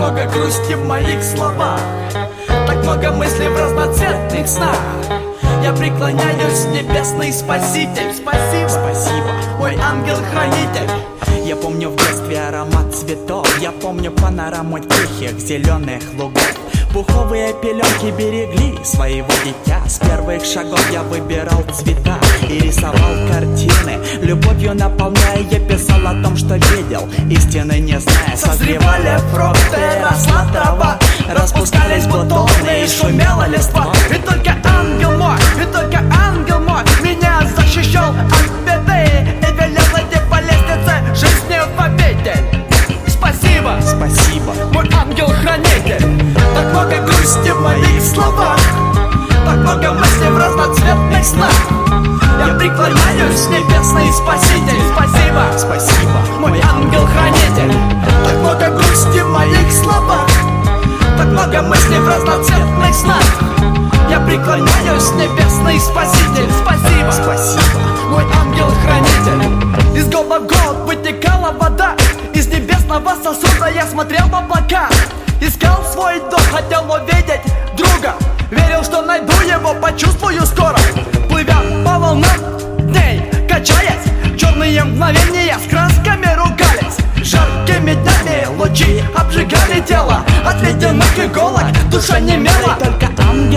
много грусти в моих словах, так много мыслей в разноцветных снах. Я преклоняюсь, небесный спаситель. Спасибо, спасибо, мой ангел-хранитель. Я помню в детстве аромат цветов, я помню панораму тихих зеленых лугов. Пуховые пеленки берегли своего дитя. С первых шагов я выбирал цвета и рисовал картины, любовью наполняя, я писал о том, что видел, истины не зная. Созревали фрукты, росла трава, распускались бутоны и шумела листва. И только ангел мой, меня защищал от беды и велел идти по лестнице жизни в победе. Спасибо, спасибо, мой ангел-хранитель. Так много грусти в моих словах, так много мыслей в разноцветных снах. Я преклоняюсь, небесный спаситель. Спасибо, спасибо, мой ангел-хранитель. Так много грусти в моих словах, так много мыслей в разноцветных снах. Я преклоняюсь, небесный спаситель. Спасибо, спасибо, мой ангел-хранитель. Из Голгот вытекала вода, из небесного сосуда я смотрел в облака. Искал свой дом, хотел увидеть друга, верил, что найду его, почувствую скоро. Плывя по волнам дней, качаясь, черные мгновения с красками ругались. Жаркими днями лучи обжигали тело, от ледяных иголок душа немела. И только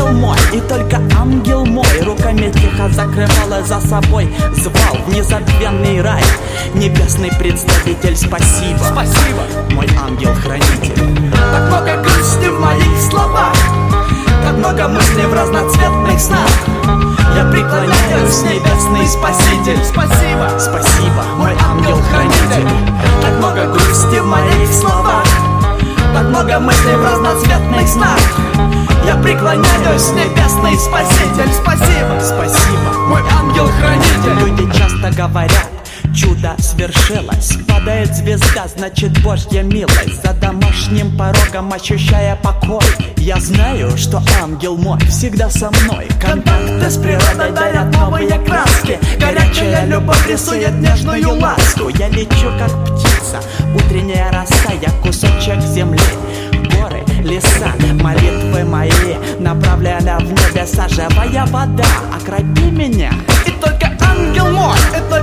ангел мой руками тихо закрывал и за собой звал в незабвенный рай. Небесный представитель, спасибо, спасибо, мой ангел-хранитель. Так много грусти в моих словах, так много мыслей в разноцветных снах. Я преклоняюсь, небесный спаситель. Спасибо, спасибо, мой ангел-хранитель. Так много грусти в моих словах, так много мыслей в разноцветных снах. Я преклоняюсь, небесный спаситель. Спасибо, спасибо, мой ангел-хранитель. Люди часто говорят, чудо свершилось, падает звезда, значит Божья милость. За домашним порогом ощущая покой, я знаю, что ангел мой всегда со мной. Контакты с природой дарят новые краски, горячая любовь рисует нежную ласку. Я лечу как птица, утренняя роса, я кусочек земли. Горы, леса, молитвы мои направляли в небеса. Живая вода, окропи меня. И только ангел мой,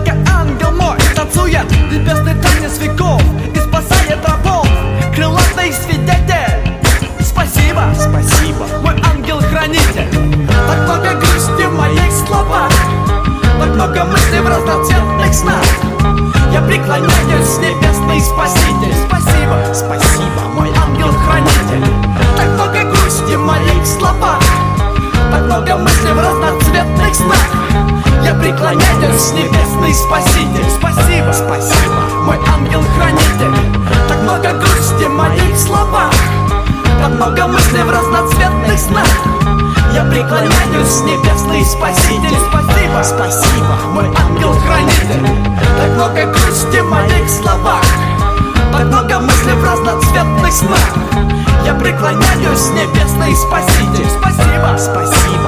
танцует небесный танец веков и спасает рабов, крылатый свидетель. Спасибо, спасибо, мой ангел-хранитель. Так много грусти в моих словах, так много мыслей в разноцветных снах. Я преклоняюсь, небесный спаситель. Спасибо, спасибо, мой ангел-хранитель. Так много грусти в моих словах, так много мыслей в разноцветных снах. Я преклоняюсь, небесный спаситель. Спасибо, спасибо, мой ангел-хранитель. Так много грусти в моих словах, так много мыслей в разноцветных снах. Я преклоняюсь, небесный спаситель. Спасибо, спасибо, мой ангел-хранитель. Так много грусти в моих словах, так много мыслей в разноцветных снах. Я преклоняюсь, небесный спаситель. Спасибо, спасибо,